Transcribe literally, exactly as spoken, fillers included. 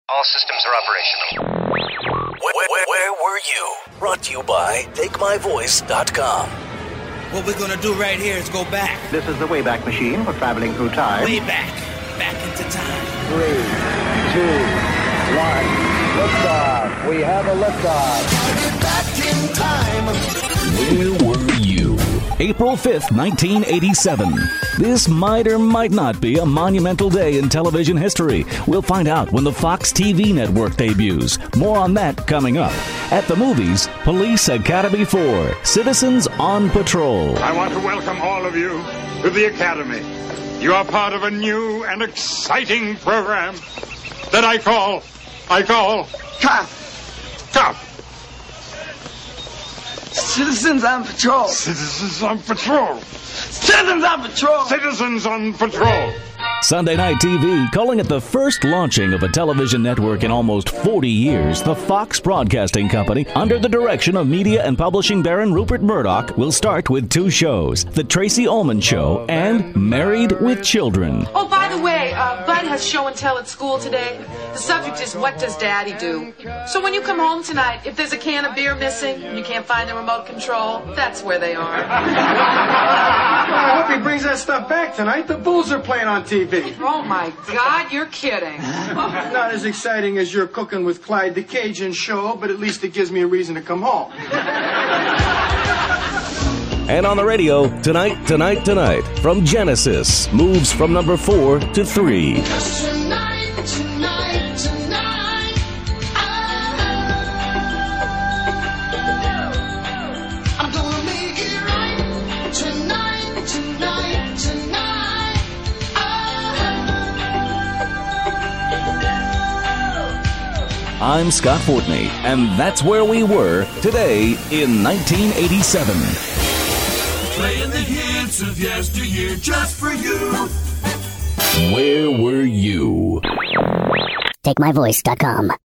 All systems are operational. Where, where, where were you? Brought to you by take my voice dot com. What we're gonna do right here is go back. This is the Wayback Machine for traveling through time. Way back. Back into time. Three, two, one. Liftoff. We have a liftoff. Back in time. Where were you? April fifth, nineteen eighty-seven. This might or might not be a monumental day in television history. We'll find out when the Fox T V network debuts. More on that coming up. At the movies, Police Academy four, Citizens on Patrol. I want to welcome all of you to the Academy. You are part of a new and exciting program that I call, I call, Cop. Cop. Citizens on Patrol. Citizens on Patrol. Citizens on Patrol. Citizens on Patrol. Sunday Night T V, calling it the first launching of a television network in almost forty years, the Fox Broadcasting Company, under the direction of media and publishing baron Rupert Murdoch, will start with two shows, The Tracy Ullman Show and Married with Children. Oh, by the way, uh, Bud has show and tell at school today. The subject is, what does Daddy do? So when you come home tonight, if there's a can of beer missing and you can't find the remote control, that's where they are. I hope he brings that stuff back tonight. The Bulls are playing on T V. Oh, my God, you're kidding. Not as exciting as your Cooking with Clyde the Cajun show, but at least it gives me a reason to come home. And on the radio, Tonight, Tonight, Tonight, from Genesis, moves from number four to three. Tonight, tonight, tonight, I'm gonna make it right. Tonight, tonight, tonight. I'm Scott Fortney, and that's where we were today in nineteen eighty-seven. Playing the hits of yesteryear just for you. Where were you? take my voice dot com